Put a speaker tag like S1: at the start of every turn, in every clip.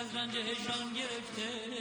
S1: از رنج هجران گرفته.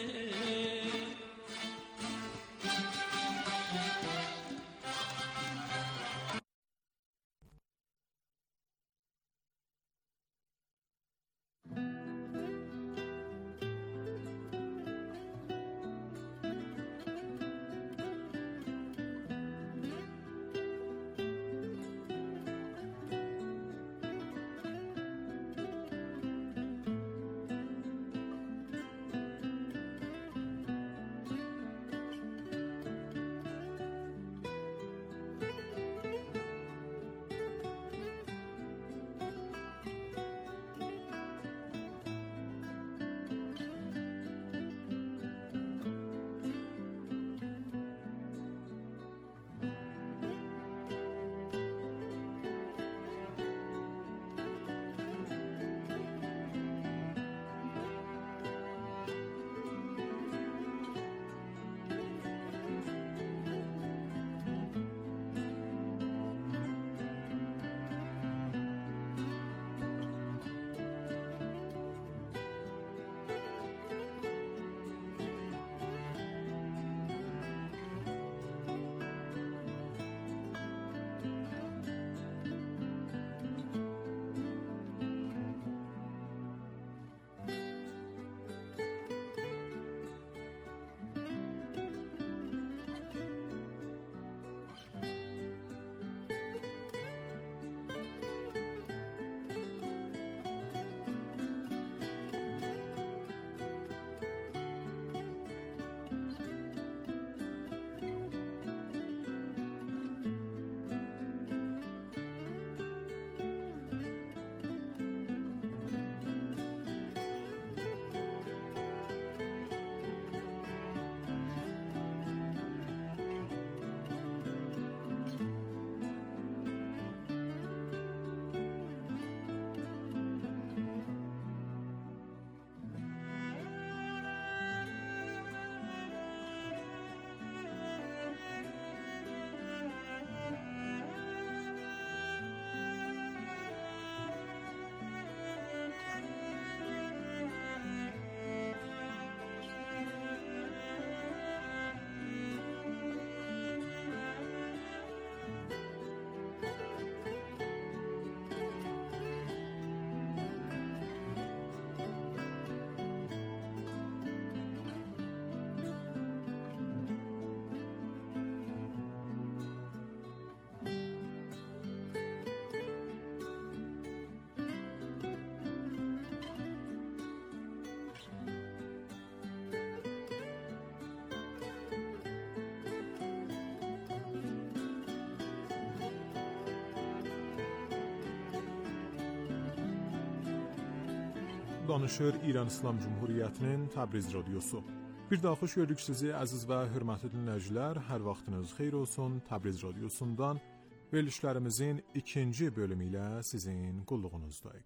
S2: Danışır İran İslam Cumhuriyyətinin Təbriz radiosu. Bir daha xoş gördük sizi əziz və hörmətli dinləyicilər. Hər vaxtınız xeyir olsun. Təbriz radiosundan verilişlərimizin ikinci bölümü ilə sizin qulluğunuzdayıq.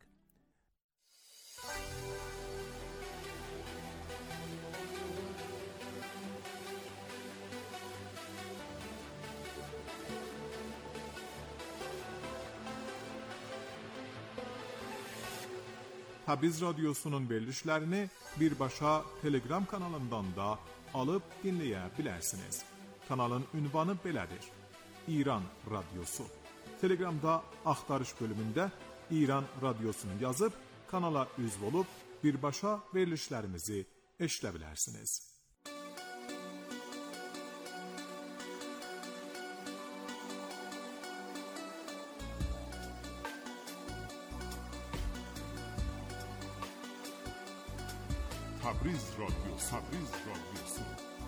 S2: Təbriz radiosunun verilişlərini birbaşa Telegram kanalından da alıb dinləyə bilərsiniz. Kanalın ünvanı belədir: İran Radiosu. Telegramda axtarış bölümündə İran Radiosunu yazıb kanala üzv olub birbaşa verilişlərimizi eşidə bilərsiniz. Təbriz radiosu, Təbriz radiosu.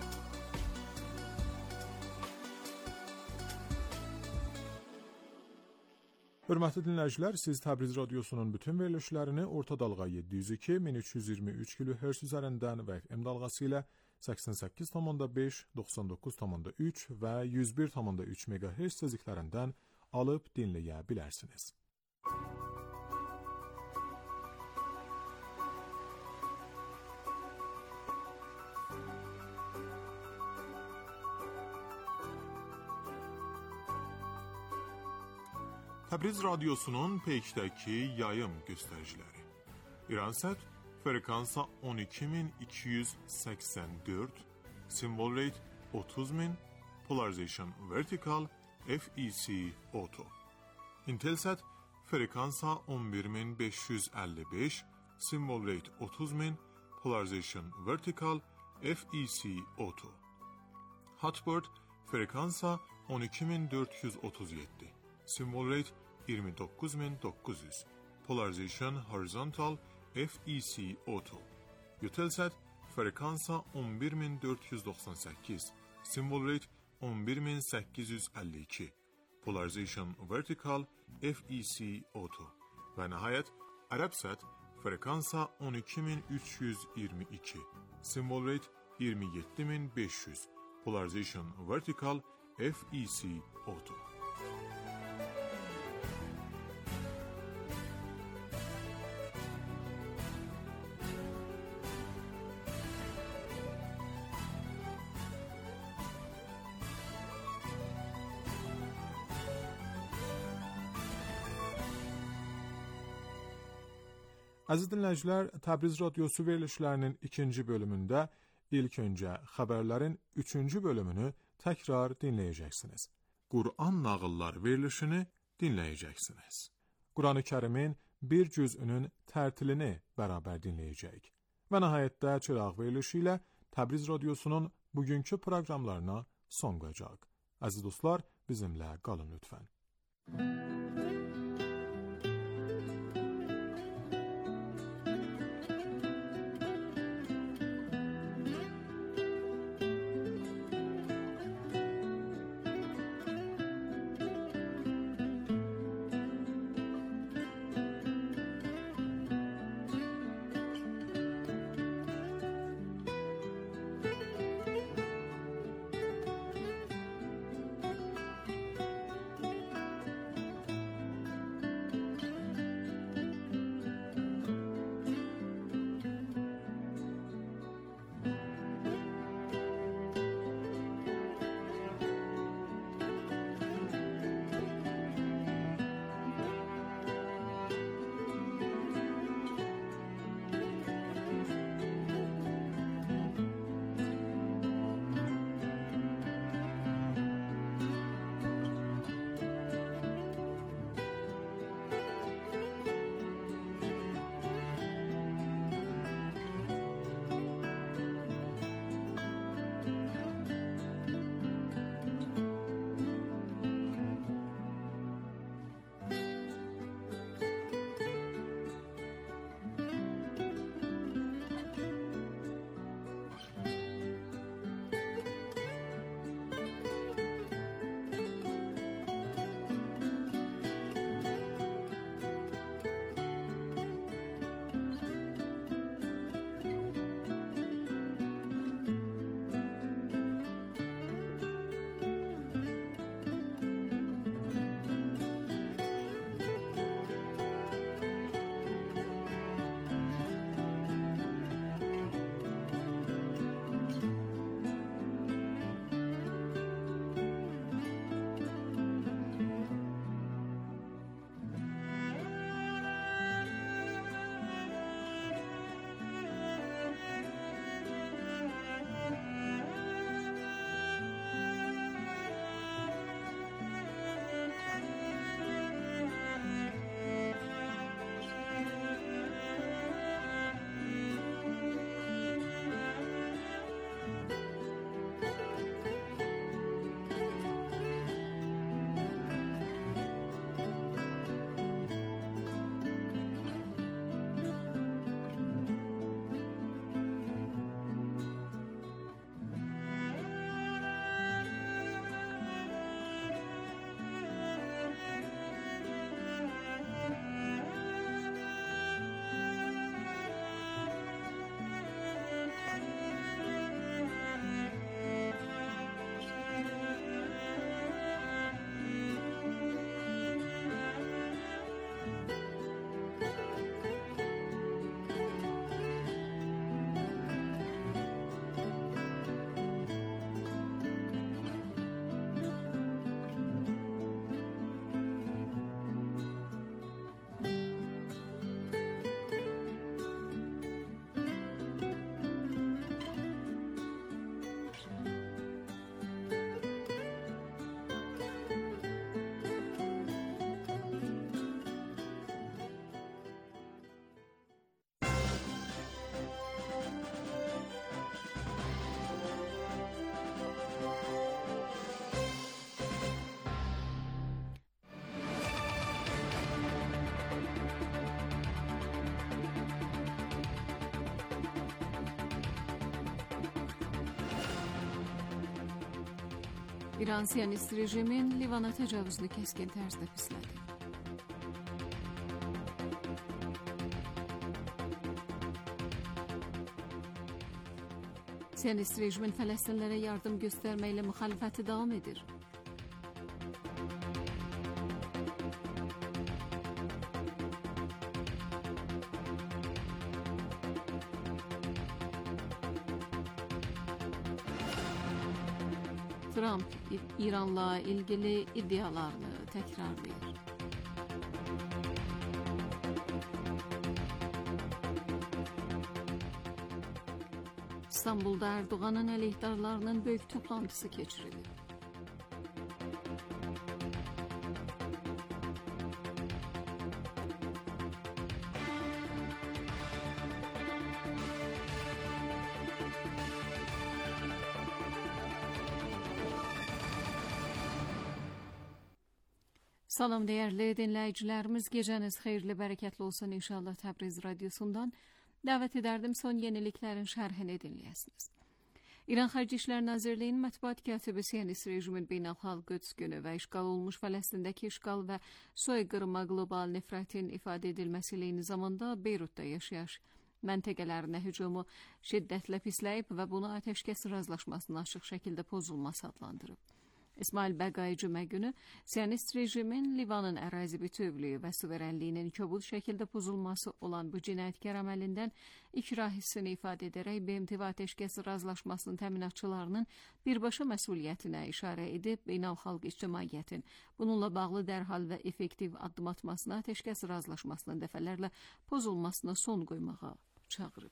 S2: Hörmətli dinləyicilər, siz Təbriz radiosunun bütün verilişlərini orta dalğa 702-1323 kHz üzərindən və FM dalğası ilə 88,5, 99,3 və 101,3 MHz tezliklərindən alıb dinləyə bilərsiniz. Təbriz radiosunun peykdəki yayım göstəriciləri. İransət frekansa 12284, symbol rate 30000, polarization vertical, FEC auto. Intelsat frekansa 11555, symbol rate 30000, polarization vertical, FEC auto. Hotbird frekansa 12437, symbol rate 29900, polarization horizontal, FEC auto. Eutelsat frekansa 11498, symbol rate 11852, polarization vertical, FEC auto. Ve nihayet Arabsat frekansa 12322, symbol rate 27500, polarization vertical, FEC auto. Aziz dinləyicilər, Təbriz Radyosu verilişlərinin ikinci bölümündə ilk öncə xəbərlərin üçüncü bölümünü təkrar dinləyəcəksiniz. Qur'an nağıllar verilişini dinləyəcəksiniz. Quran-ı Kərimin bir cüzünün tərtilini bərabər dinləyəcəyik. Və nəhayətdə çıraq verilişi ilə Təbriz Radyosunun bugünkü proqramlarına son qoyacaq. Aziz dostlar, bizimlə qalın lütfən.
S3: İran Siyonist rejimin Livana təcavüzünü keskin tərzdə pislədi. Siyonist rejimin Fələstinlərə yardım göstərməklə müxalifəti davam edir. Trump İranla ilgili iddialarını təkrarlayır. İstanbul'da Erdoğan'ın əleyhdarlarının böyük toplantısı keçirildi. Salam değerli dinləyicilərimiz, gecəniz xeyirli, bərəkətli olsun inşallah. Təbriz radyosundan dəvət edərdim son yeniliklərin şərhini dinləyəsiniz. İran Xarici İşlər Nazirliyinin mətbuat katibi Siyonist rejimin beynəlxalq Qüds günü və işğal olmuş Fələstindəki işğal və soyqırıma qlobal nifrətin ifadə edilməsi ilə eyni zamanda Beyrutda yaşayış məntəqələrinə hücumu şiddətlə pisləyib və bunu atəşkəs razılaşmasının açıq şəkildə pozulması adlandırıb. İsmail Bəqai cümə günü Siyonist rejimin Livanın ərazi bütövlüyü və suverenliyinin kobud şəkildə pozulması olan bu cinayətkar əməlindən ikrah hissini ifadə edərək BMT və atəşkəs razılaşmasının təminatçılarının birbaşa məsuliyyətinə işarə edib beynəlxalq ictimaiyyətin bununla bağlı dərhal və effektiv addım atmasına, atəşkəs razılaşmasının dəfələrlə pozulmasına son qoymağa çağırıb.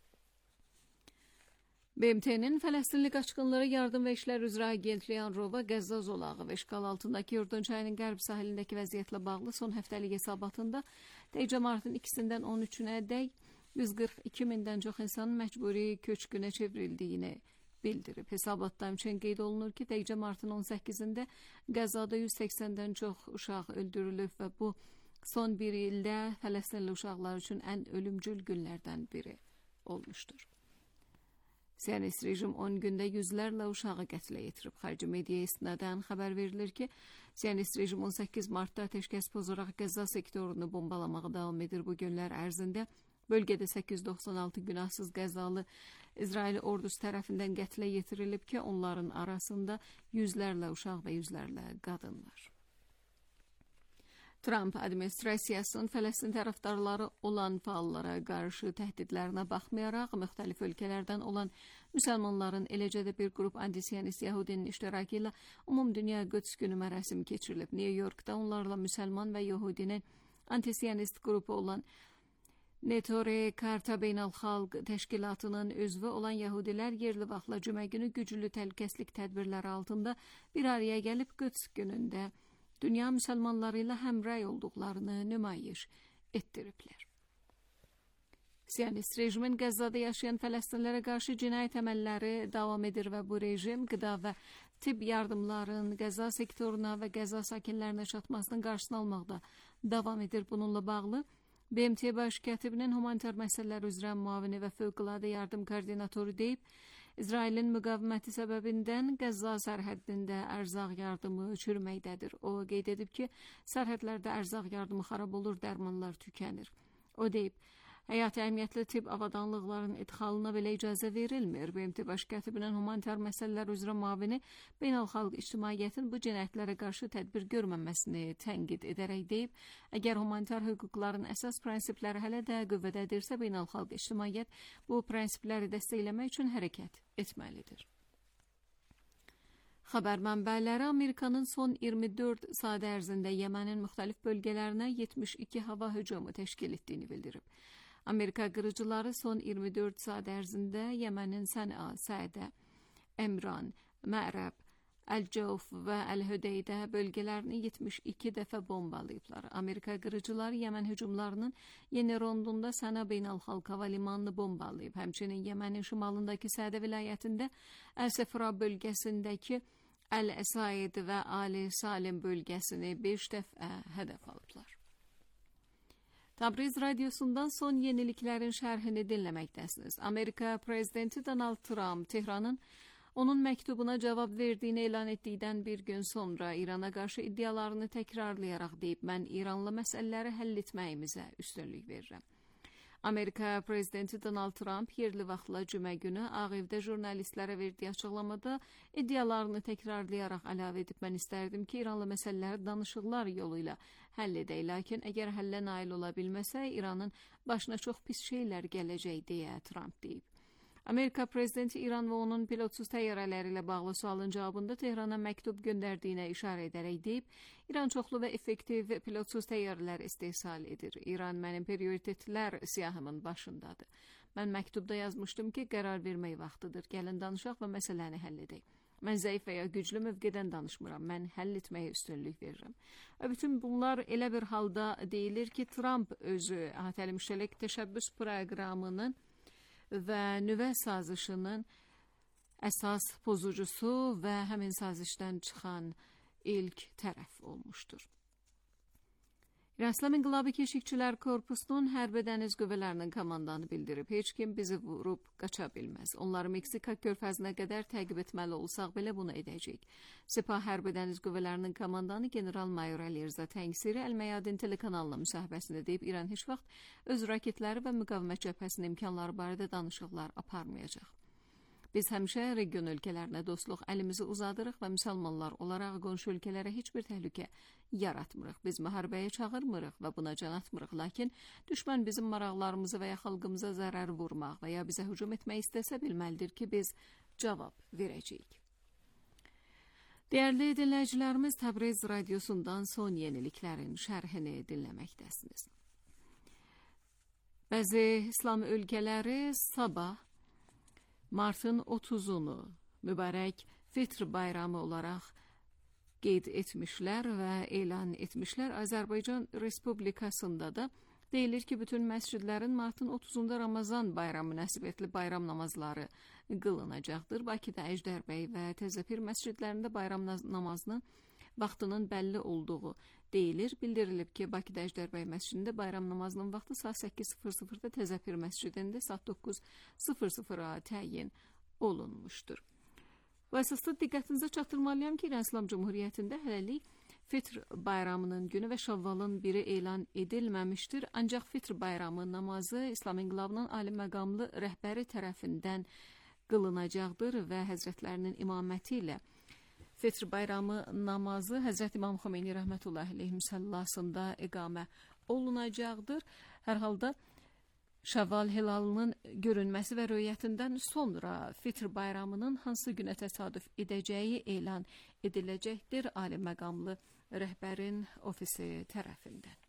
S3: BMT'nin Fələstinli qaçqınlara yardım və işlər üzrə agentliyi Anrova Qəzza zolağı və işğal altındakı Yordon çayının qərb sahilindəki vəziyyətlə bağlı son həftəlik hesabatında təkcə martın 2-dən 13-ünə dək 142 mindən çox insanın məcburi köçkünə çevrildiyini bildirib. Hesabatda həmçinin qeyd olunur ki, təkcə martın 18-də Qəzzada 180-dən çox uşaq öldürülüb və bu son bir ildə Fələstinli uşaqlar üçün ən ölümcül günlərdən biri olmuşdur. Siyonist rejim 10 gündə yüzlərlə uşağı qətlə yetirib. Xarici mediaya istinadən xəbər verilir ki, Siyonist rejim 18 martda atəşkəs pozaraq Qəzza sektorunu bombalamağa davam edir. Bu günlər ərzində bölgədə 896 günahsız Qəzzalı İsrail ordusu tərəfindən qətlə yetirilib ki, onların arasında yüzlərlə uşaq və yüzlərlə qadın var. Trump administrasiyasının Fələstin tərəfdarları olan fəallara qarşı təhdidlərinə baxmayaraq, müxtəlif ölkələrdən olan müsəlmanların, eləcə də bir qrup antisiyonist Yahudinin iştirakı ilə Umumdünya Qüds günü mərasimi keçirilib. New York'da onlarla müsəlman və Yahudinin antisiyonist qrupu olan Netore Karta Beynəlxalq Təşkilatının üzvü olan Yahudilər yerli vaxtla cümə günü güclü təhlükəsizlik tədbirləri altında bir araya gəlib Qüds günündə dünya müsəlmanları ilə həmrəy olduqlarını nümayiş etdiriblər. Siyonist rejimin Qəzzada yaşayan Fələstinlərə qarşı cinayət əməlləri davam edir və bu rejim qida və tibb yardımların Qəzza sektoruna və Qəzza sakinlərinə çatmasının qarşısını almaqda davam edir. Bununla bağlı BMT baş katibinin humanitar məsələlər üzrə müavini və fövqəladə yardım koordinatoru deyib, İsrailin müqaviməti səbəbindən Qəzza sərhədində ərzaq yardımı çürüməkdədir. O qeyd edib ki, sərhədlərdə ərzaq yardımı xarab olur, dərmanlar tükənir. O deyib, həyati əhəmiyyətli tibb avadanlıqların idxalına belə icazə verilmir. BMT baş katibinin humanitar məsələlər üzrə müavini beynəlxalq ictimaiyyətin bu cinayətlərə qarşı tədbir görməməsini tənqid edərək deyib, əgər humanitar hüquqların əsas prinsipləri hələ də qüvvədədirsə, beynəlxalq ictimaiyyət bu prinsipləri dəstəkləmək üçün hərəkət etməlidir. Xəbər mənbələri Amerikanın son 24 saat ərzində Yemənin müxtəlif bölgələrinə 72 hava hücumu təşkil etdiyini bildirib. Amerika qırıcıları son 24 saat ərzində Yemənin Sən'a, Sədə, Əmran, Mərəb, Əl-Cəuf və Əl-Hüdeydə bölgələrini 72 dəfə bombalayıblar. Amerika qırıcıları Yemen hücumlarının yeni rondunda Səna beynəlxalq hava limanını bombalayıb. Həmçinin Yemenin şimalındakı Sədə vilayətində Əl-Səfra bölgəsindəki Əl-Əsaid və Ali Salim bölgəsini 5 dəfə hədəf alıblar. Təbriz radyosundan son yeniliklərin şərhini dinləməkdəsiniz. Amerika prezidenti Donald Trump Tehranın onun məktubuna cavab verdiyini elan etdikdən bir gün sonra İrana qarşı iddialarını təkrarlayaraq deyib, mən İranla məsələləri həll etməyimizə üstünlük verirəm. Amerika prezidenti Donald Trump yerli vaxtla cümə günü Ağ Evdə jurnalistlərə verdiyi açıqlamada iddialarını təkrarlayaraq əlavə edib, mən istərdim ki, İranla məsələləri danışıqlar yolu ilə həll edək, lakin əgər həllə nail ola bilməsə, İranın başına çox pis şeylər gələcək deyə Trump deyib. Amerika prezidenti İran və onun pilotsuz təyyarələri ilə bağlı sualın cavabında Tehrana məktub göndərdiyinə işarə edərək deyib, İran çoxlu və effektiv pilotsuz təyyarələr istehsal edir. İran mənim prioritetlər siyahımın başındadır. Mən məktubda yazmışdım ki, qərar vermək vaxtıdır. Gəlin danışaq və məsələni həll edək. Mən zəif və ya güclü mövqedən danışmıram. Mən həll etməyə üstünlük verirəm. Və bütün bunlar elə bir halda deyilir ki, Trump özü əhatəli müştərək təşəbbüs proqramının və nüvə sazişinin əsas pozucusu və həmin sazişdən çıxan ilk tərəf olmuşdur. İran İslam İnqilabı Keşikçilər Korpusunun Hərbi Dəniz Qüvvələrinin komandanı bildirib, heç kim bizi vurub qaça bilməz. Onları Meksika körfəzinə qədər təqib etməli olsaq belə bunu edəcək. Sepah Hərbi Dəniz Qüvvələrinin komandanı General-Mayor Əlirza Təngsiri Əl-Məyadin telekanalına müsahibəsində deyib, İran heç vaxt öz raketləri və müqavimət cəbhəsinin imkanları barədə danışıqlar aparmayacaq. Biz həmişə region ölkələrinə dostluq əlimizi uzadırıq və müsəlmanlar olaraq qonşu ölkələrə heç bir təhlükə yaratmırıq. Biz müharibəyə çağırmırıq və buna can atmırıq. Lakin düşmən bizim maraqlarımızı və ya xalqımıza zərər vurmaq və ya bizə hücum etmək istəsə bilməlidir ki, biz cavab verəcəyik. Dəyərli dinləyicilərimiz, Təbriz radiosundan son yeniliklərin şərhini dinləməkdəsiniz. Bəzi İslam ölkələri sabah Martın 30-unu mübarək Fitr bayramı olaraq qeyd etmişlər və elan etmişlər. Azərbaycan Respublikasında da deyilir ki, bütün məscidlərin Martın 30-unda Ramazan bayramı münasibətli bayram namazları qılınacaqdır. Bakıda Əjdərbəy və Təzəpir məscidlərində bayram namazının vaxtının bəlli olduğu deyilir. Bildirilib ki, Bakıda Əjdərbəy məscidində bayram namazının vaxtı saat 8:00-da, Təzəpir məscidində saat 9:00-a təyin olunmuşdur. Və əsasda diqqətinizə çatdırmalıyam ki, İran İslam Cumhuriyyətində hələlik Fitr bayramının günü və Şavvalın 1-i elan edilməmişdir. Ancaq Fitr bayramı namazı İslam İnqilabının ali məqamlı rəhbəri tərəfindən qılınacaqdır və həzrətlərinin imaməti ilə Fitr bayramı namazı Həzrət İmam Xomeyni rəhmətullahi aleyhi müsəllasında iqamə olunacaqdır. Hər halda Şəvval hilalının görünməsi və rüyətindən sonra Fitr bayramının hansı günə təsadüf edəcəyi elan ediləcəkdir ali məqamlı rəhbərin ofisi tərəfindən.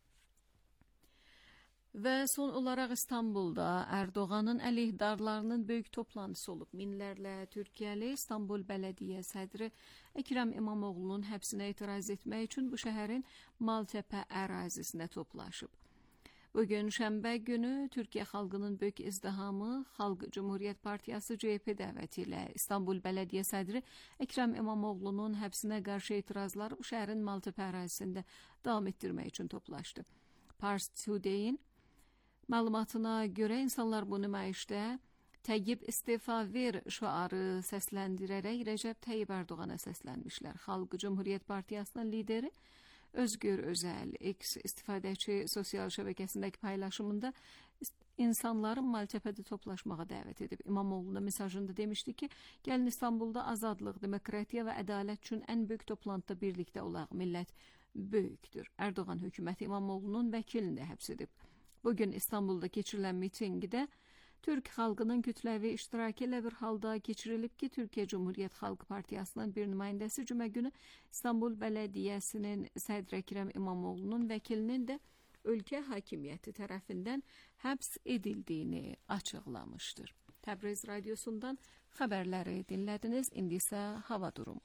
S3: Və son olaraq İstanbulda Erdoğanın əleyhdarlarının böyük toplantısı olub. Minlərlə Türkiyəli İstanbul Bələdiyyə sədri Əkrəm İmamoğlu'nun həbsinə etiraz etmək üçün bu şəhərin Maltepe ərazisinə toplaşıb. Bugün şənbə günü Türkiyə xalqının böyük izdihamı Xalq Cumhuriyyət Partiyası CHP dəvəti ilə İstanbul Bələdiyyə sədri Əkrəm İmamoğlu'nun həbsinə qarşı etirazları bu şəhərin Maltepe ərazisində davam etdirmək üçün toplaşdı. Pars Today'in məlumatına görə insanlar bu nümayişdə Təyyib istifa ver şüarı səsləndirərək Rəcəb Tayyib Erdoğan'a səslənmişlər. Xalq Cumhuriyyət Partiyasının lideri Özgür Özel X istifadəçi sosial şəbəkəsindəki paylaşımında insanların Maltepe'de toplaşmağa dəvət edib. İmamoğlu'na mesajında demişdi ki, gəlin İstanbulda azadlıq, demokratiya və ədalət üçün ən böyük toplantıda birlikdə olaq. Millət böyükdür. Erdoğan hökuməti İmamoğlu'nun vəkilini də həbs edib. Bugün İstanbulda keçirilən mitingdə Türk xalqının kütləvi iştirakı ilə bir halda keçirilib ki, Türkiyə Cumhuriyyət Xalq Partiyasının bir nümayəndəsi cümə günü İstanbul Bələdiyyəsinin sədr Əkrəm İmamoğlu'nun vəkilinin də ölkə hakimiyyəti tərəfindən həbs edildiyini açıqlamışdır. Təbriz radiosundan xəbərləri dinlədiniz. İndi isə hava durumu.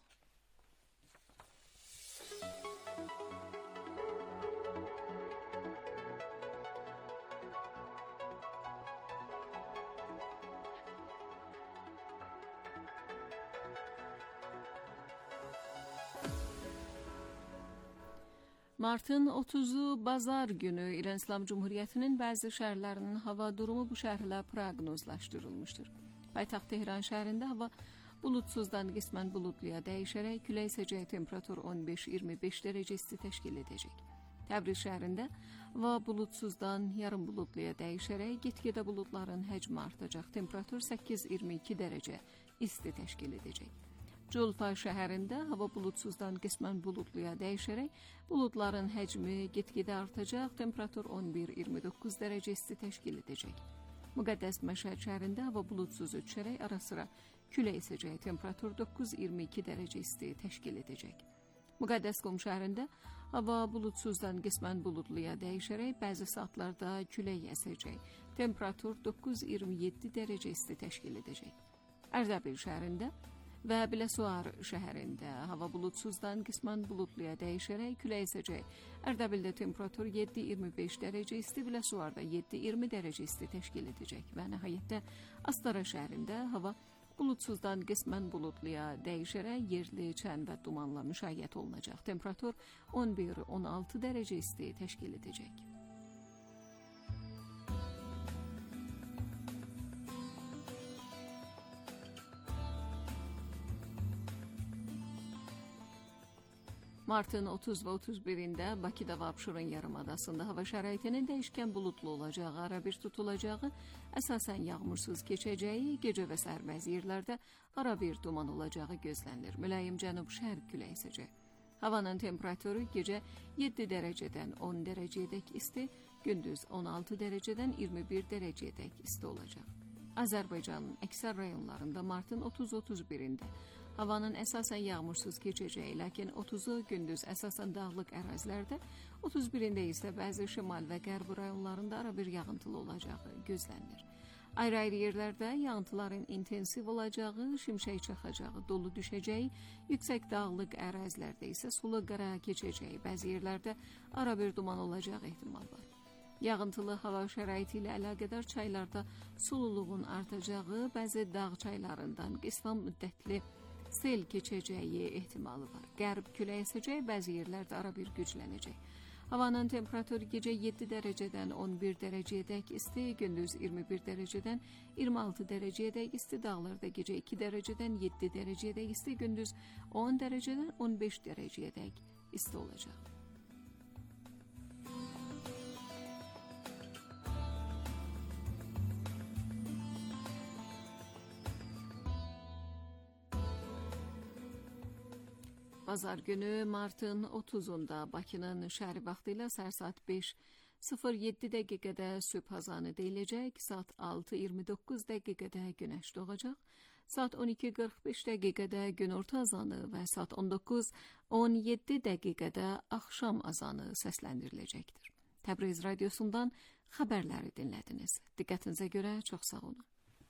S3: Martın 30'u Bazar günü İran İslam Cumhuriyyətinin bəzi şəhərlərinin hava durumu bu şəhərlə proqnozlaşdırılmışdır. Paytaxt Tehran şəhərində hava bulutsuzdan qismən bulutluya dəyişərək külək əsəcək, temperatur 15-25 dərəcə isti təşkil edəcək. Təbriz şəhərində hava bulutsuzdan yarım bulutluya dəyişərək get-gedə buludların həcmi artacaq, temperatur 8-22 dərəcə isti təşkil edəcək. Culfa şəhərində hava bulutsuzdan qismən bulutluya dəyişərək buludların həcmi get-gedə artacaq, temperatur 11-29 dərəcə isti təşkil edəcək. Müqəddəs Məşhəd şəhərində hava bulutsuz ötüşərək ara-sıra külək əsəcək, temperatur 9-22 dərəcə isti təşkil edəcək. Müqəddəs Qum şəhərində hava bulutsuzdan qismən buludluya dəyişərək bəzi saatlarda külək əsəcək, temperatur 9-27 dərəcə isti təşkil edəcək. Ərdəbil şəhərində və Biləsuvar şəhərində hava bulutsuzdan qismən buludluya dəyişərək külək əsəcək. Ərdəbildə temperatur 7-25 dərəcə isti, Biləsuvarda 7-20 dərəcə isti təşkil edəcək. Və nəhayətdə Astara şəhərində hava bulutsuzdan qismən buludluya dəyişərək yerli çən və dumanla müşayiət olunacaq. Temperatur 11-16 dərəcə isti təşkil edəcək. Martın 30 və 31-də Bakıda və Abşeron yarımadasında hava şəraitinin dəyişkən buludlu olacağı, arabir tutulacağı, əsasən yağmursuz keçəcəyi, gecə və səhər bəzi yerlərdə arabir duman olacağı gözlənilir. Mülayim cənub-şərq küləyi əsəcək. Havanın temperaturu gecə 7 dərəcədən 10 dərəcəyədək isti, gündüz 16 dərəcədən 21 dərəcəyədək isti olacaq. Azərbaycanın əksər rayonlarında martın 30-31-də havanın əsasən yağmursuz keçəcəyi, lakin 30-u gündüz əsasən dağlıq ərazilərdə, 31-də isə bəzi şimal və qərb rayonlarında arabir yağıntılı olacağı gözlənilir. Ayrı-ayrı yerlərdə yağıntıların intensiv olacağı, şimşək çaxacağı, dolu düşəcəyi, yüksək dağlıq ərazilərdə isə sulu qara keçəcəyi, bəzi yerlərdə arabir duman olacağı ehtimal var. Yağıntılı hava şəraiti ilə əlaqədar çaylarda sululuğun artacağı, bəzi dağ çaylarından qisman müddətli sel keçəcəyi ehtimalı var. Qərb külək əsəcək, bəzi yerlərdə arabir güclənəcək. Havanın temperaturu gecə 7 dərəcədən 11 dərəcəyədək isti, gündüz 21 dərəcədən 26 dərəcəyədək isti, dağlarda gecə 2 dərəcədən 7 dərəcəyədək isti, gündüz 10 dərəcədən 15 dərəcəyədək isti olacaq. Bazar günü martın 30-unda Bakının şəhəri vaxtı ilə səhər saat 5:07 dəqiqədə sübh azanı deyiləcək, saat 6:29 dəqiqədə günəş doğacaq, saat 12:45 dəqiqədə günorta azanı və saat 19:17 dəqiqədə axşam azanı səsləndiriləcəkdir. Təbriz radiosundan xəbərləri dinlədiniz. Diqqətinizə görə çox sağ olun.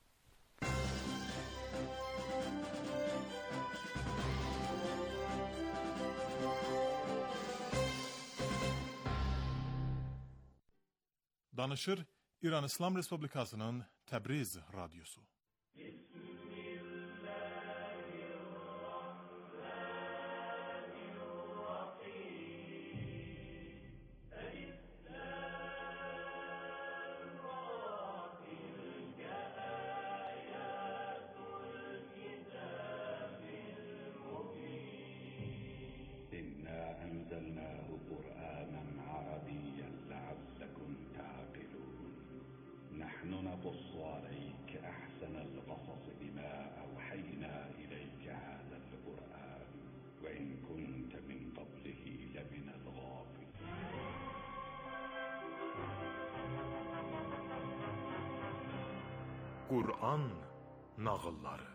S2: Danışır İran İslam Respublikasının Təbriz radyosu.
S4: نحن نقص عليك أحسن القصص بما أوحينا إليك هذا القرآن وإن كنت من قبله لمن الغافلين.
S2: Qur'an nağılları.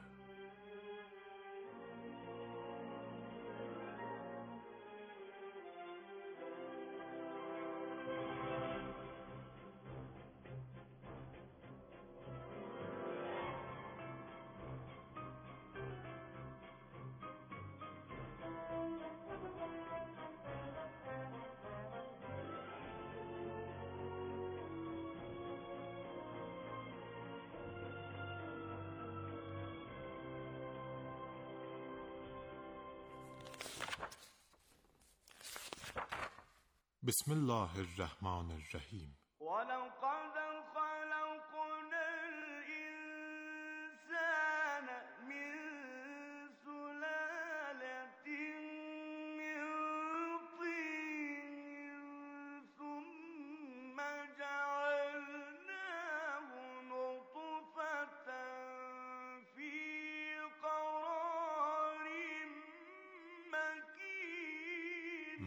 S2: بسم الله الرحمن الرحیم.
S5: ولقد خلقنا الإنسان من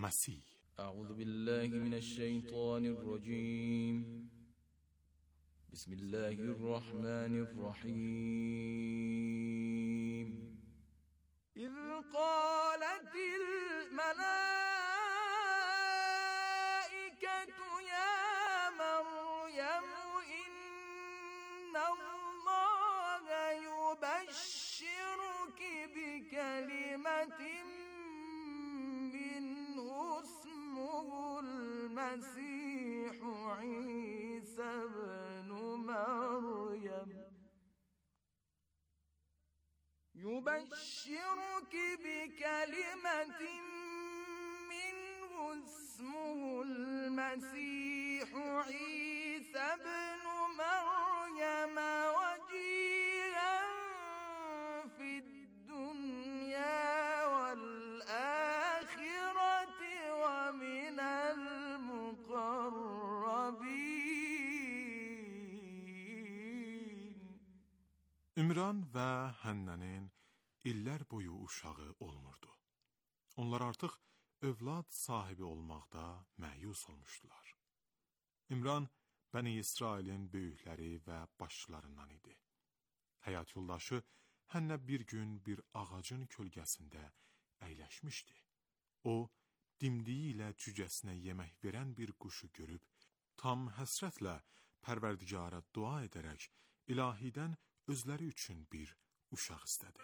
S2: مسیح.
S1: أعوذ بالله من الشيطان الرجيم. بسم الله الرحمن الرحيم. إذ قالت الملائكة يا مريم إن الله يبشرك بكلمة منه اسمه المسيح عيسى بن مريم يبشرك بكلمة منه اسمه المسيح عيسى بن مريم وجيها في الدنيا والآخرة ومن المقربين.
S2: İmran və Hənnənin illər boyu uşağı olmurdu. Onlar artıq övlad sahibi olmaqda məyus olmuşdular. İmran, Bəni İsrailin böyükləri və başçılarından idi. Həyat yoldaşı Hənnə bir gün bir ağacın kölgəsində əyləşmişdi. O, dimdiyi ilə cücəsinə yemək verən bir quşu görüb, tam həsrətlə Pərverdigara dua edərək ilahidən özləri üçün bir uşaq istədi.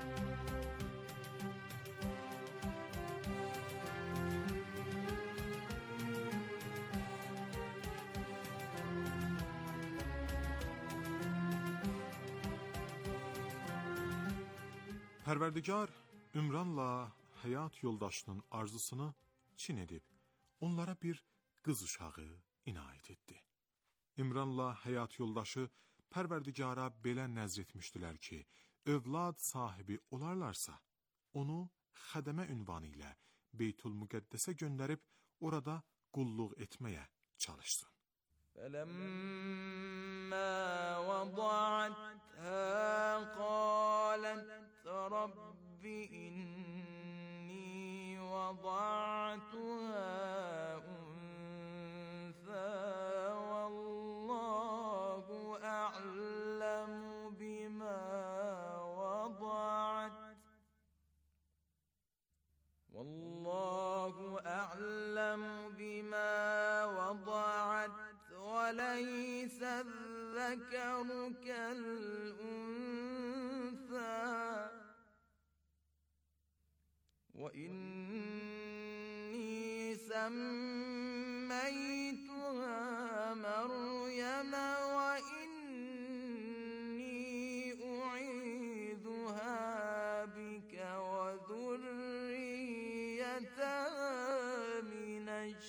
S2: Pərverdigar Ümranla həyat yoldaşının arzusunu çin edib, onlara bir qız uşağı inayət etdi. İmranla həyat yoldaşı Pərverdigara belə nəzr etmişdilər ki, övlad sahibi olarlarsa, onu xədəmə ünvanı ilə Beytülmüqəddəsə göndərib, orada qulluq etməyə çalışsın.
S1: فلما وضعتها قالت رب إني وضعتها أنثى والله أعلم بما وضعت وليس الذكر كالأنثى وإني سميتها مريم وإني أعيذها بك وذريتها من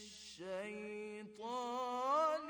S1: الشيطان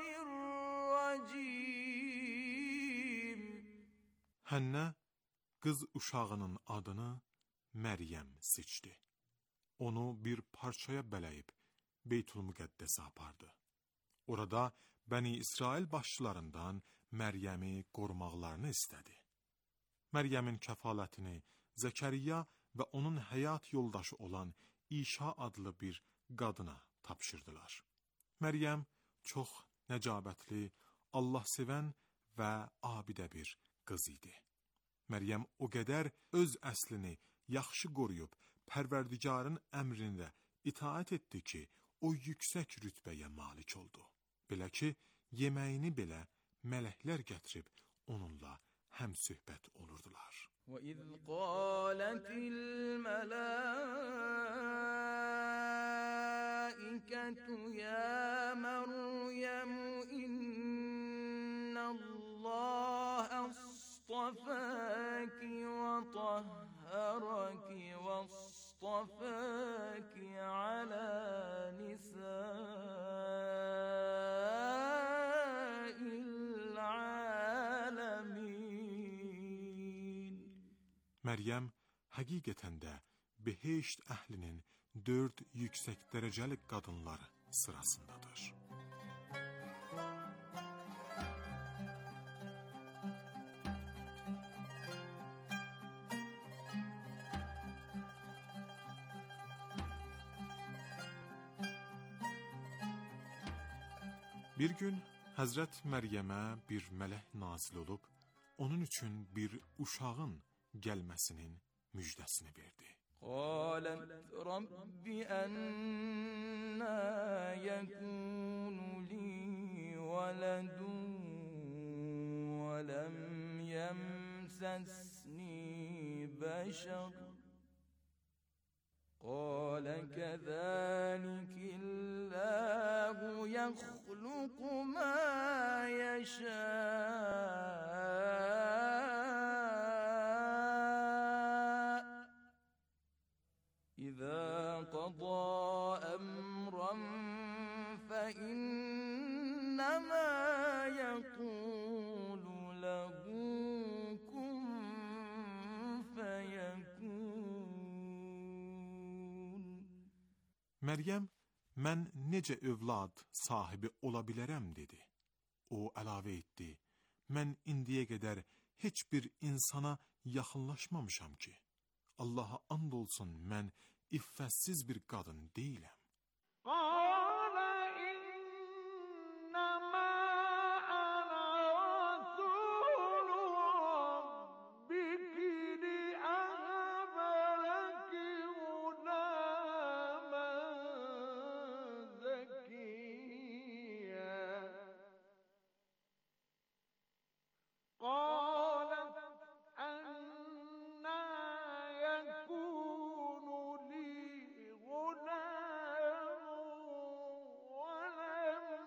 S1: الرجيم.
S2: Hənnə qız uşağının adını Məryəm seçdi. Onu bir parçaya bələyib Beytülmüqəddəsə apardı. Orada Bəni İsrail başçılarından Məryəmi qorumaqlarını istədi. Məryəmin kəfalətini Zəkəriyya və onun həyat yoldaşı olan İşa adlı bir qadına tapşırdılar. Məryəm çox nəcabətli, Allah sevən və abidə bir qız idi. Məryəm o qədər öz əslini yaxşı qoruyub, Pərverdigarın əmrində itaət etdi ki, o yüksək rütbəyə malik oldu. Belə ki, yeməyini belə mələklər gətirib onunla həmsöhbət olurdular.
S1: وَإِذْ قَالَتِ الْمَلَائِكَةُ يَا مَرْيَمُ إِنَّ اللَّهَ اصطفاك وطهرك واصطفاك على نساء العالمين.
S2: Məryəm həqiqətən də behişt əhlinin 4 yüksək dərəcəli qadınları sırasındadır. Bir gün Həzrət Məryəmə bir mələk nazil olub, onun üçün bir uşağın gəlməsinin müjdəsini verdi.
S1: قالت رب أنى يكون لي ولد ولم يمسسني بشر قال كذلك الله يخلق ما يشاء إذا قضى أمرا فإنما يقول له كن فيكون.
S2: Məryəm, mən necə övlad sahibi ola bilərəm, dedi. O əlavə etdi, mən indiyə qədər heç bir insana yaxınlaşmamışam ki, Allaha and olsun, mən iffətsiz bir qadın deyiləm.
S1: قال إنما أنا رسول ربك لأهب لك غلاما زكيا قالت أنى يكون لي غلام ولم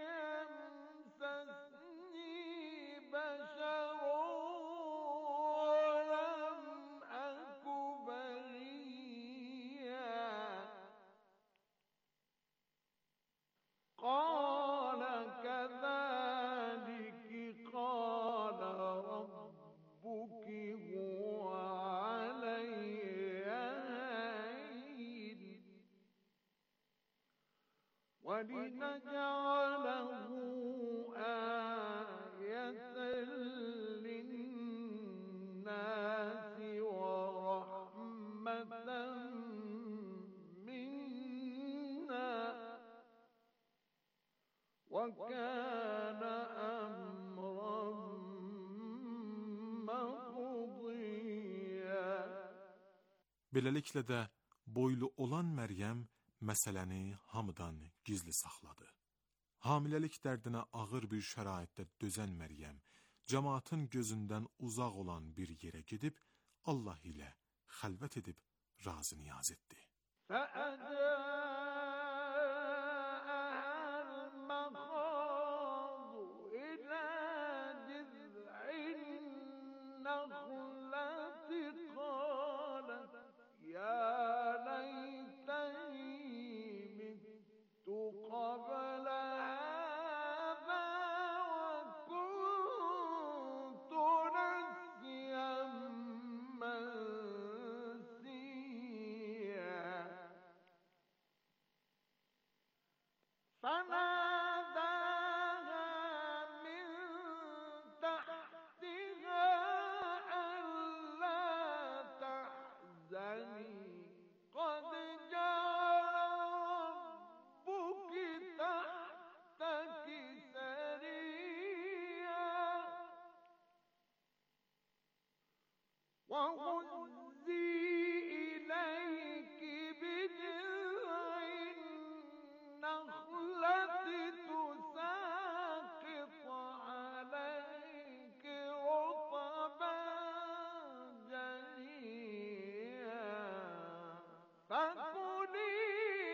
S1: يمسسني بشر ولم أك بغيا قال كذلك قال ربك هو علي هين ولنجعله آية للناس ورحمة منا وكان أمرا مقضيا.
S2: Beləliklə də boylu olan Məryəm məsələni hamıdan gizli saxladı. Hamiləlik dərdinə ağır bir şəraitdə dözən Məryəm, cəmaatın gözündən uzaq olan bir yerə gedib, Allah ilə xəlvət edib razı niyaz etdi.
S1: فأجاءها المخاض إلى جذع النخلة قالت يا ليتني مت قبل هذا وكنت نسيا منسيا فناداها من تحتها ألا تحزني قد جعل ربك تحتك سريا وهزي إليك بجذع النخلة تساقط عليك رطبا جنيا فكلي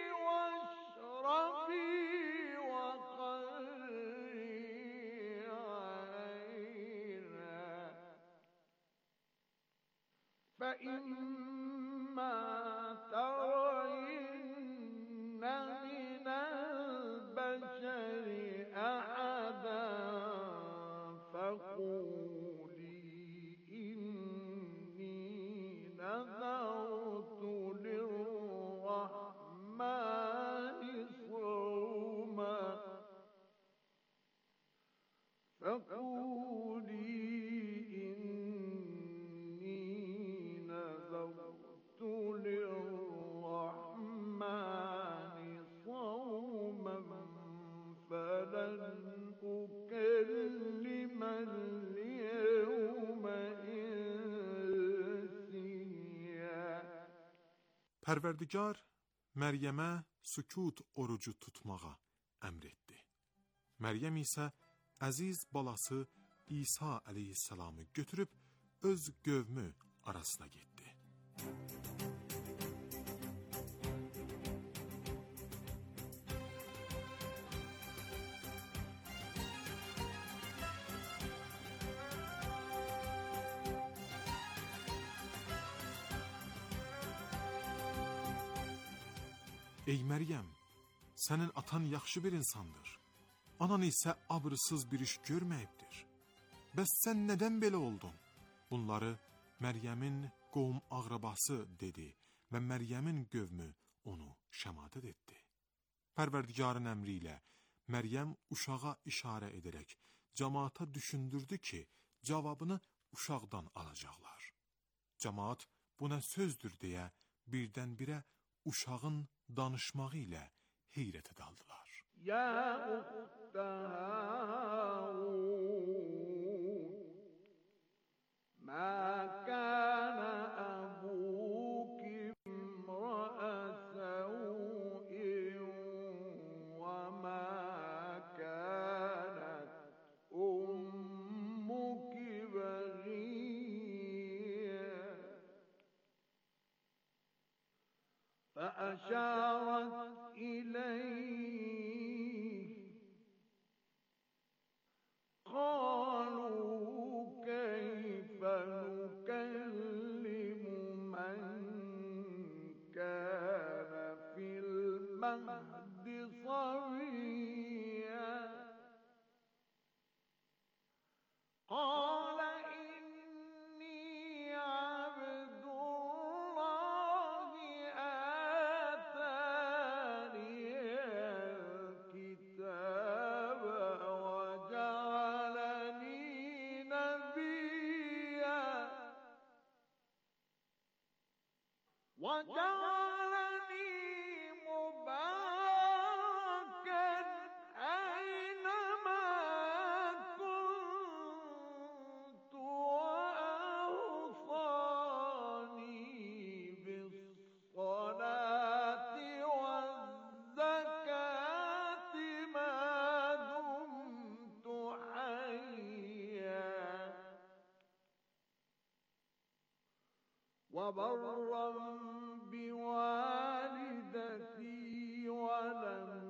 S1: واشربي وقري عينا فإما ترين من البشر أحدا فقولي إني نذرت للرحمن صوما فقولي إني نذرت
S2: Pərverdigar Məryəmə sükut orucu tutmağa əmr etdi. Məryəm isə əziz balası İsa əleyhissalamı götürüb öz qövmü arasına getdi. Ey Məryəm, sənin atan yaxşı bir insandır. Anan isə abırsız bir iş görməyibdir. Bəs sən nədən belə oldun? Bunları Məryəmin qovm ağrabası dedi və Məryəmin qövmü onu şəmadet etdi. Pərverdigarın əmri ilə Məryəm uşağa işarə edərək cəmaata düşündürdü ki, cavabını uşaqdan alacaqlar. Cəmaat buna sözdür deyə birdən-birə uşağın danışmağı ilə heyrətə daldılar.
S1: Ya uxta Harun, ma kana abuki imra'a sawin wa ma kanat ummuki baghiya. فأشارت إليه قالوا كيف نكلم من كان في المهد صبيا قال إني عبد الله آتاني الكتاب وجعلني نبيا مباركا أينما كنت وأوصاني بالصلاة والزكاة ما دمت حيا وبرا بوالدتي ولم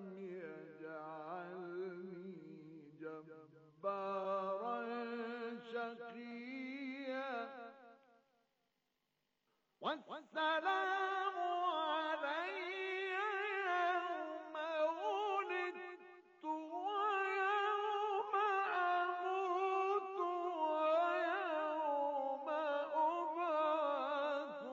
S1: يجعلني جبارا شقيا والسلام علي يوم ولدت ويوم أموت ويوم أبعث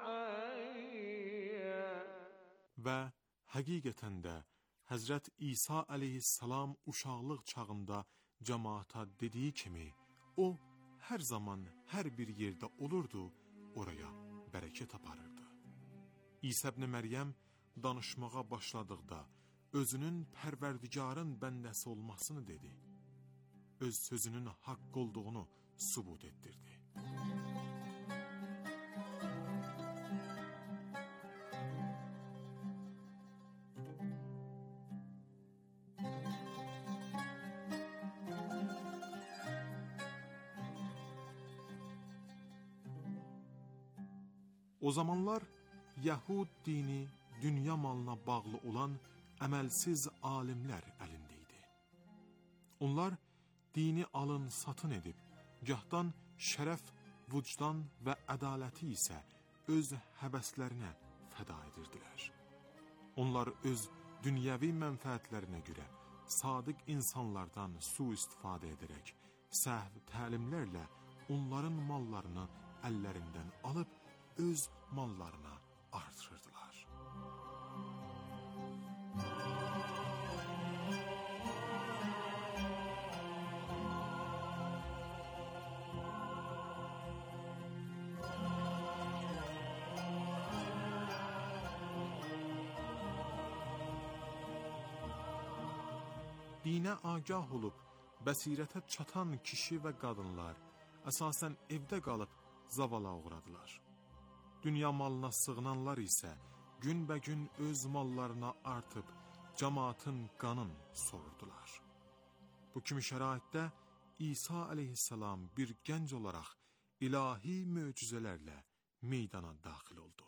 S1: حيا.
S2: Və həqiqətən də Həzrət İsa əleyhissalam uşaqlıq çağında cəmaata dediyi kimi, o hər zaman hər bir yerdə olurdu, oraya bərəkət aparırdı. İsa ibn Məryəm danışmağa başladıqda özünün Pərverdigarın bəndəsi olmasını dedi. Öz sözünün haqq olduğunu sübut etdirdi. O zamanlar Yahud dini dünya malına bağlı olan əməlsiz alimlər əlində idi. Onlar dini alın satın edib, gahdan şərəf, vucdan və ədaləti isə öz həvəslərinə fəda edirdilər. Onlar öz dünyəvi mənfəətlərinə görə sadiq insanlardan sui-istifadə edərək, səhv təlimlərlə onların mallarını əllərindən alıb, öz mallarına artırırdılar. Dinə agah olub, bəsirətə çatan kişi və qadınlar əsasən evdə qalıb zavala uğradılar. Dünya malına sığınanlar isə günbəgün öz mallarına artıb cəmaatın qanın sorurdular. Bu kimi şəraitdə İsa əleyhissalam bir gənc olaraq ilahi möcüzələrlə meydana daxil oldu.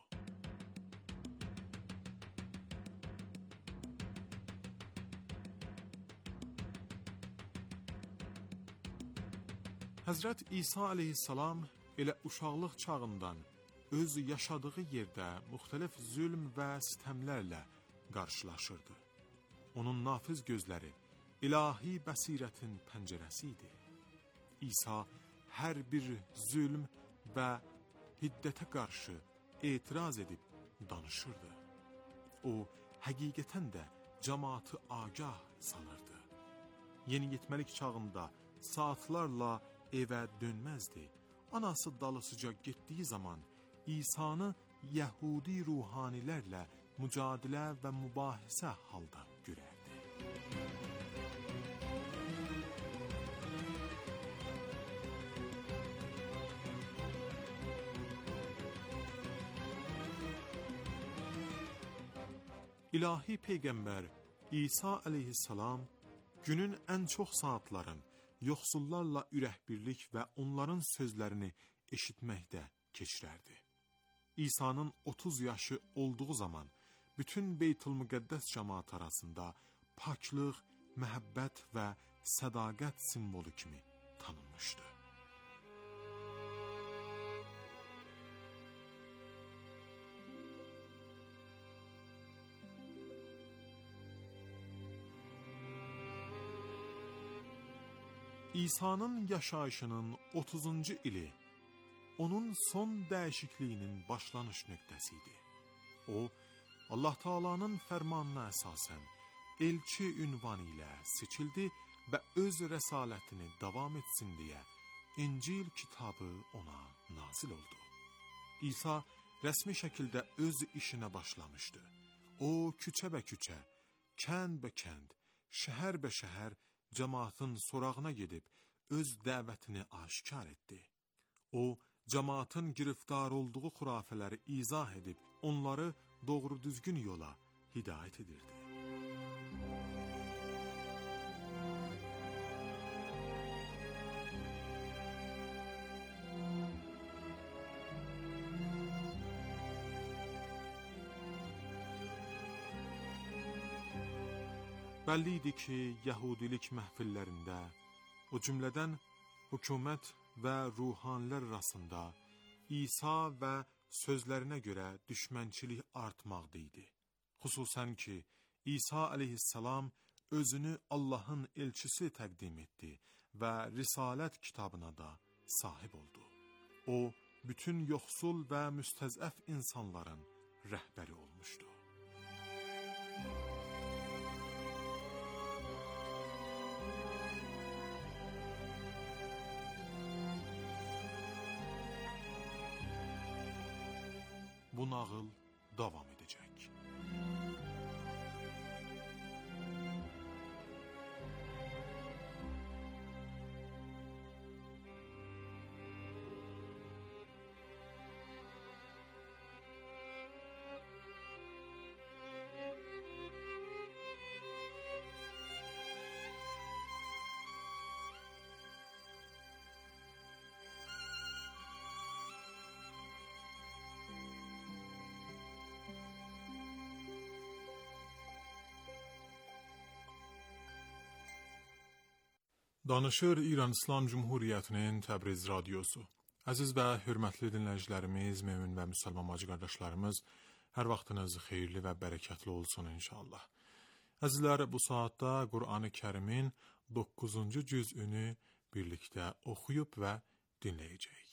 S2: Həzrət İsa əleyhissalam elə uşaqlıq çağından öz yaşadığı yerdə müxtəlif zülm və sitəmlərlə qarşılaşırdı. Onun nafiz gözləri ilahi bəsirətin pəncərəsi idi. İsa hər bir zülm və hiddətə qarşı etiraz edib danışırdı. O, həqiqətən də cəmaatı agah salırdı. Yeniyetməlik çağında saatlarla evə dönməzdi. Anası dalısıca getdiyi zaman İsa'nı Yəhudi ruhanilərlə mücadilə və mübahisə halda görərdi. İlahi Peyğəmbər İsa əleyhissalam günün ən çox saatların yoxsullarla ürəkbirlik və onların sözlərini eşitməkdə keçirərdi. İsa'nın 30 yaşı olduğu zaman bütün Beytül-Müqəddəs cəmaat arasında paklıq, məhəbbət və sədaqət simvolu kimi tanınmışdı. İsa'nın yaşayışının 30-cu ili onun son dəyişikliyinin başlanış nöqtəsi idi. O, Allah Taala'nın fərmanına əsasən elçi ünvanı ilə seçildi və öz rəsalətini davam etsin deyə İncil kitabı ona nazil oldu. İsa rəsmi şəkildə öz işinə başlamışdı. O, küçə bə küçə, kənd bə kənd, şəhər bə şəhər cəmaatın sorağına gedib öz dəvətini aşkar etdi. O, cəmaatın giriftar olduğu xurafələri izah edib onları doğru düzgün yola hidayət edirdi. Bəlli idi ki, Yəhudilik məhfillərində, o cümlədən hökumət və ruhanilər arasında İsa və sözlərinə görə düşmənçilik artmaqda idi. Xüsusən ki, İsa əleyhissalam özünü Allahın elçisi təqdim etdi və Risalət kitabına da sahib oldu. O, bütün yoxsul və müstəzəf insanların rəhbəri olmuşdu. Bu nağıl davam edəcək. Danışır İran İslam Cumhuriyyətinin Təbriz radiosu. Əziz və hörmətli dinləyicilərimiz, mömin və müsəlman bacı qardaşlarımız, hər vaxtınız xeyirli və bərəkətli olsun inşallah. Əzizlər, bu saatda Qur'an-ı Kərimin 9-cu cüzünü birlikdə oxuyub və dinləyəcəyik.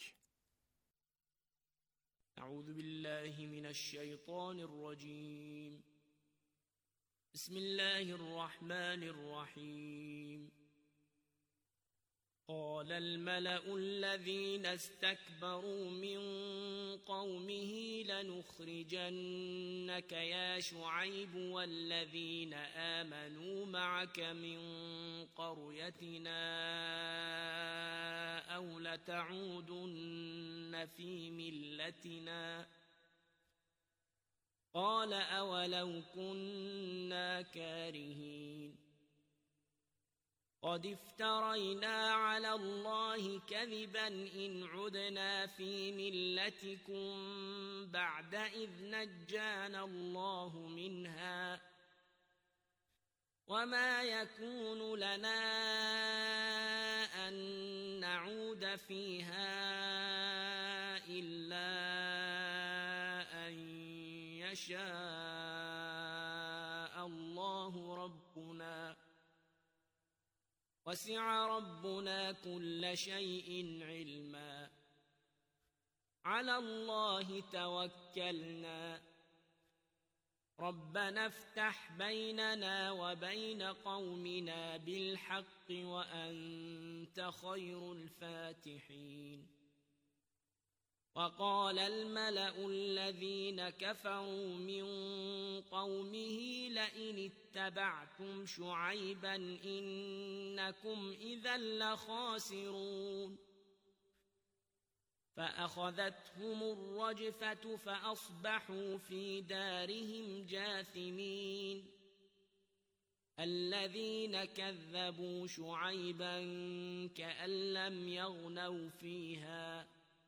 S5: Euzubillahimineşşeytanirracim. Bismillahirrahmanirrahim. قال الملأ الذين استكبروا من قومه لنخرجنك يا شعيب والذين آمنوا معك من قريتنا أو لتعودن في ملتنا قال أولو كنا كارهين قد افترينا على الله كذبا إن عدنا في ملتكم بعد إذ نجانا الله منها وما يكون لنا أن نعود فيها إلا أن يشاء الله ربنا وسع ربنا كل شيء علما على الله توكلنا ربنا افتح بيننا وبين قومنا بالحق وأنت خير الفاتحين وقال الملأ الذين كفروا من قومه لئن اتبعتم شعيبا إنكم إذا لخاسرون فأخذتهم الرجفة فأصبحوا في دارهم جاثمين الذين كذبوا شعيبا كأن لم يغنوا فيها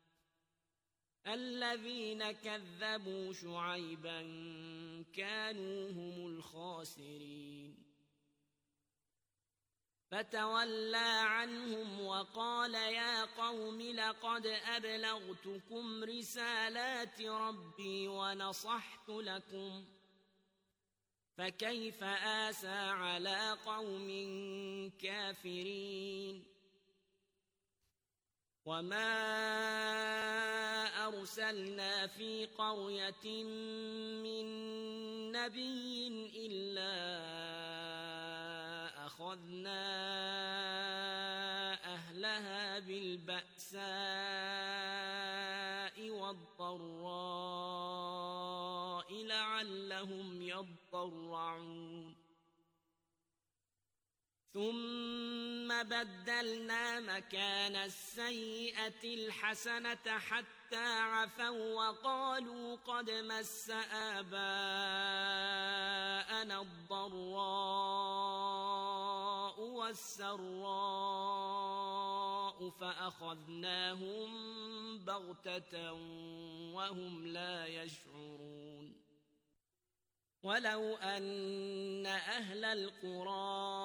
S5: الذين كذبوا شعيبا كانوا هم الخاسرين فتولى عنهم وقال يا قوم لقد أبلغتكم رسالات ربي ونصحت لكم فكيف آسى على قوم كافرين وما أرسلنا في قرية من نبي إلا أخذنا أهلها بالبأساء والضراء لعلهم يضرعون ثم بدلنا مكان السيئة الحسنة حتى عفوا وقالوا قد مس آباءنا الضراء والسراء فأخذناهم بغتة وهم لا يشعرون ولو أن أهل القرى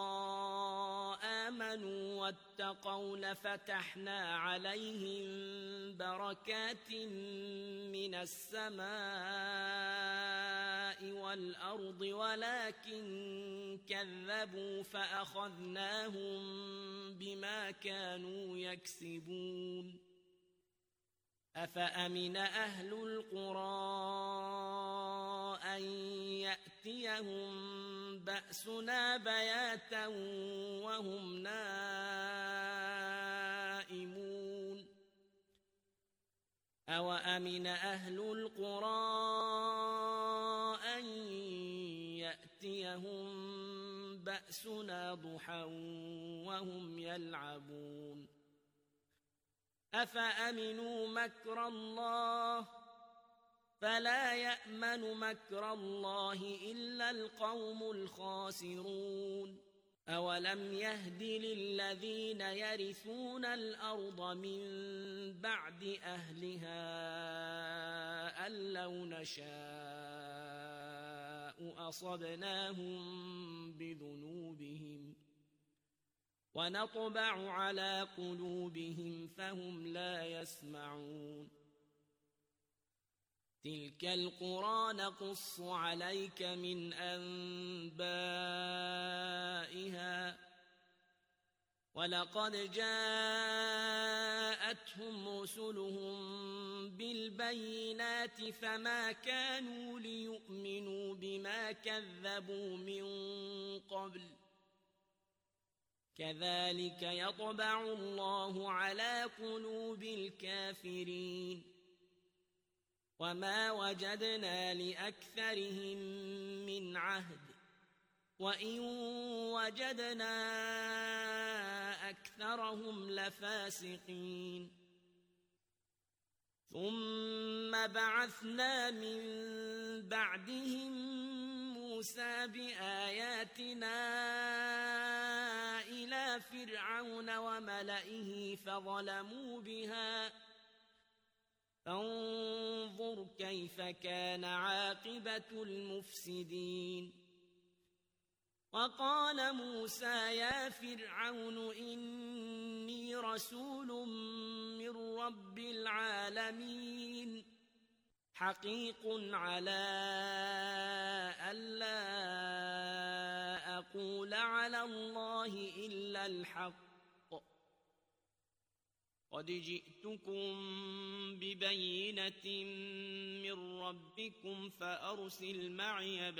S5: آمنوا واتقوا لفتحنا عليهم بركات من السماء والأرض ولكن كذبوا فأخذناهم بما كانوا يكسبون أفأمن أهل القرى أن يأتيهم بأسنا بياتا وهم نائمون أوأمن أهل القرى أن يأتيهم بأسنا ضحى وهم يلعبون أفأمنوا مكر الله فلا يأمن مكر الله إلا القوم الخاسرون أولم يهد للذين يرثون الأرض من بعد أهلها أن لو نشاء أصبناهم بذنوبهم ونطبع على قلوبهم فهم لا يسمعون تلك القرى نقص عليك من أنبائها ولقد جاءتهم رسلهم بالبينات فما كانوا ليؤمنوا بما كذبوا من قبل كذلك يطبع الله على قلوب الكافرين وما وجدنا لأكثرهم من عهد وإن وجدنا أكثرهم لفاسقين ثم بعثنا من بعدهم موسى بآياتنا إلى فرعون وملئه فظلموا بها فانظر كيف كان عاقبة المفسدين وقال موسى يا فرعون إني رسول من رب العالمين حقيق على ألا أقول على الله إلا الحق قد جئتكم ببينة من ربكم فأرسل معي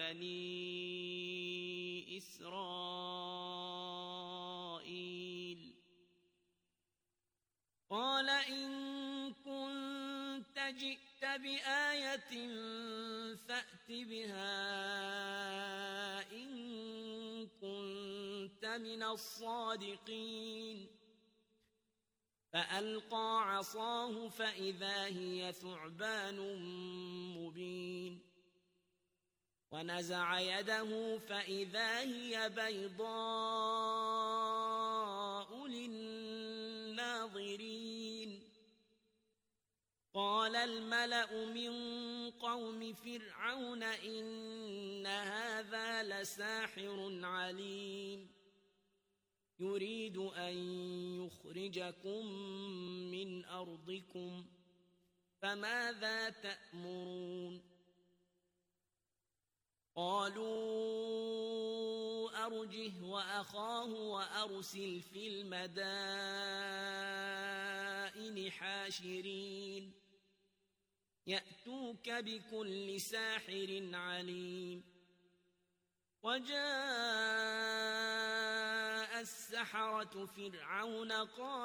S5: بني إسرائيل قال إن كنت جئت بآية فأت بها إن كنت من الصادقين فألقى عصاه فإذا هي ثعبان مبين ونزع يده فإذا هي بيضاء للناظرين قال الملأ من قوم فرعون إن هذا لساحر عليم يريد أن يخرجكم من أرضكم فماذا تأمرون قالوا أرجه وأخاه وأرسل في المدائن حاشرين يأتوك بكل ساحر عليم وجاء السحرة فرعون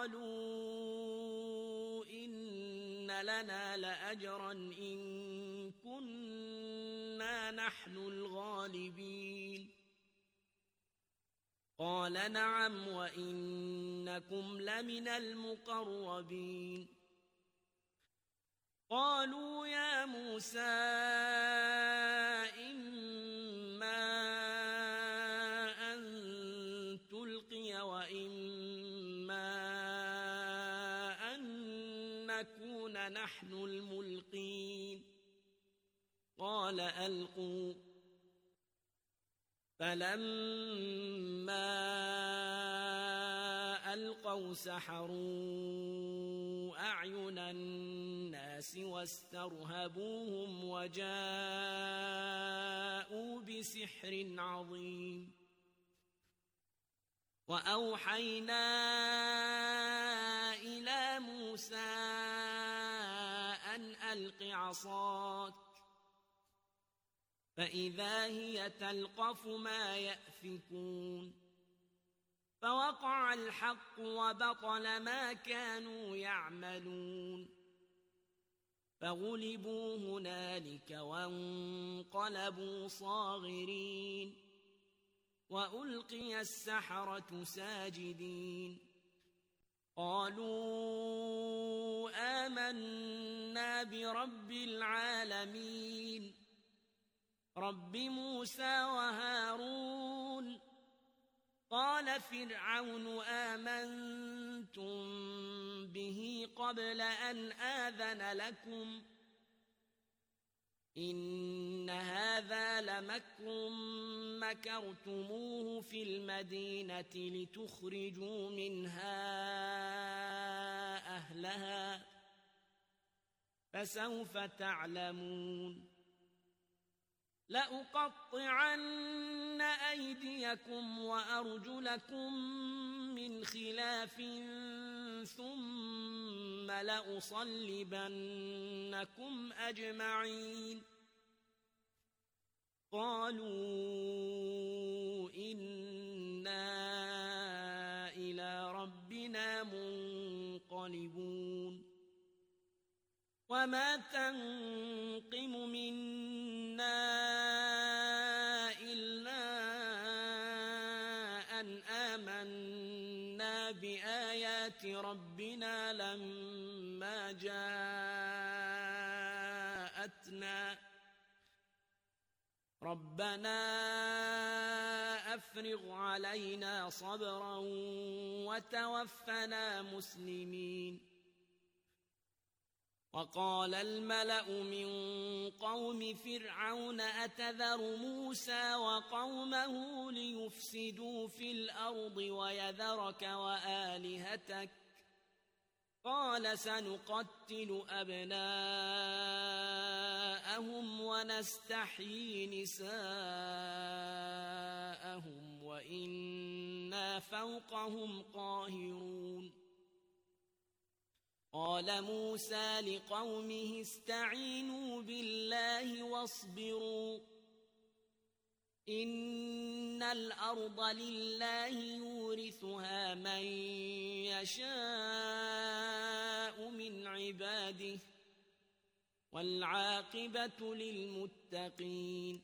S5: قالوا إن لنا لأجرا إن كنا نحن الغالبين قال نعم وإنكم لمن المقربين قالوا يا موسى إما أن تلقي وإما أن نكون نحن الملقين قال ألقوا فلما ألقوا سحروا أعين الناس واسترهبوهم وجاءوا بسحر عظيم وأوحينا إلى موسى أن ألق عصاك فإذا هي تلقف ما يأفكون فوقع الحق وبطل ما كانوا يعملون فغلبوا هنالك وانقلبوا صاغرين وألقي السحرة ساجدين قالوا آمنا برب العالمين رب موسى وهارون قال فرعون آمنتم به قبل أن آذن لكم إن هذا لمكر مكرتموه في المدينة لتخرجوا منها أهلها فسوف تعلمون لأقطعن أيديكم وأرجلكم من خلاف ثم لأصلبنكم أجمعين قالوا إنا إلى ربنا منقلبون وما تنقم منا إلا أن آمنا بآيات ربنا لما جاءتنا ربنا أفرغ علينا صبرا وتوفنا مسلمين. وقال الملأ من قوم فرعون أتذر موسى وقومه ليفسدوا في الأرض ويذرك وآلهتك قال سنقتل أبناءهم ونستحيي نساءهم وإنا فوقهم قاهرون. قال موسى لقومه استعينوا بالله واصبروا إن الأرض لله يورثها من يشاء من عباده والعاقبة للمتقين.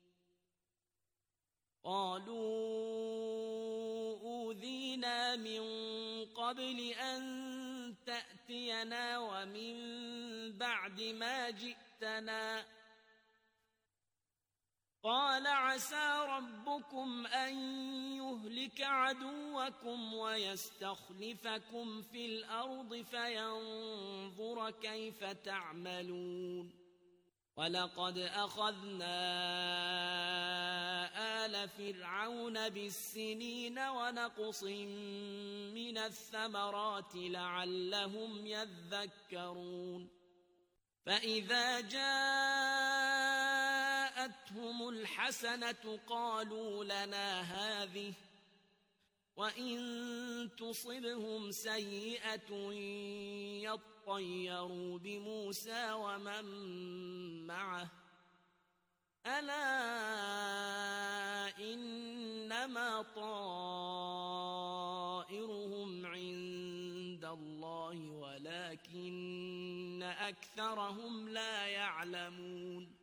S5: قالوا أوذينا من قبل أن تأتينا ومن بعد ما جئتنا قال عسى ربكم أن يهلك عدوكم ويستخلفكم في الأرض فينظر كيف تعملون. ولقد أخذنا آل فرعون بالسنين ونقص من الثمرات لعلهم يذكرون. فإذا جاءتهم الحسنة قالوا لنا هذه وإن تصبهم سيئة يطيروا بموسى ومن معه ألا إنما طائرهم عند الله ولكن أكثرهم لا يعلمون.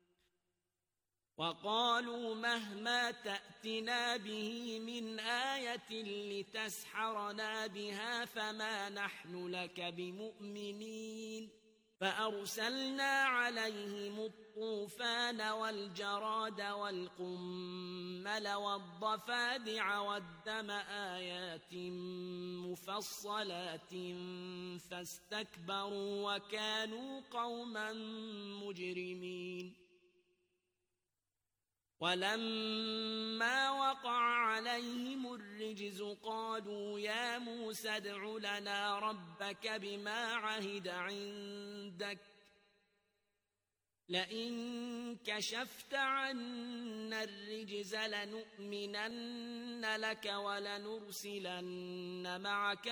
S5: وقالوا مهما تأتنا به من آية لتسحرنا بها فما نحن لك بمؤمنين. فأرسلنا عليهم الطوفان والجراد والقمل والضفادع والدم آيات مفصلات فاستكبروا وكانوا قوما مجرمين. ولما وقع عليهم الرجز قالوا يا موسى ادع لنا ربك بما عهد عندك لئن كشفت عنا الرجز لنؤمنن لك ولنرسلن معك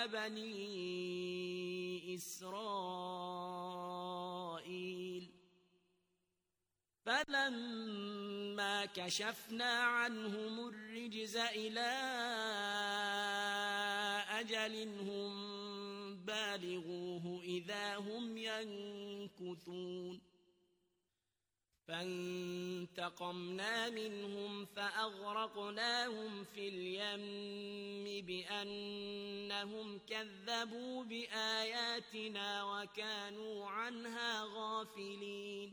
S5: بني إسرائيل. فلما كشفنا عنهم الرجز إلى أجل هم بالغوه إذا هم ينكثون. فانتقمنا منهم فأغرقناهم في اليم بأنهم كذبوا بآياتنا وكانوا عنها غافلين.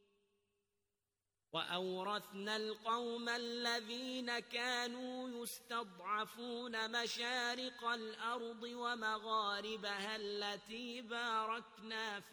S5: وأورثنا القوم الذين كانوا يستضعفون مشارق الأرض ومغاربها التي باركنا